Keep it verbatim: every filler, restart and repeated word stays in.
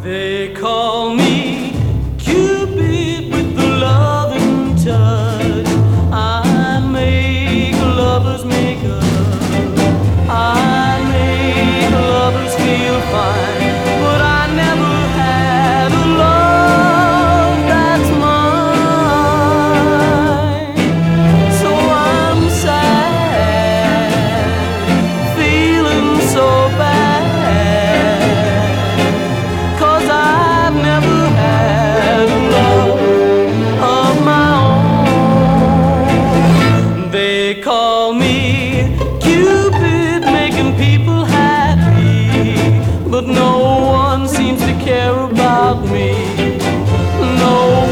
They call me Cupid with the loving touch. I make lovers make up. I make lovers feel fine, but I never had a love that's mine. So I'm sad, feeling so bad, 'cause I've never had a love of my own. They call me Cupid, making people happy, but no one seems to care about me. No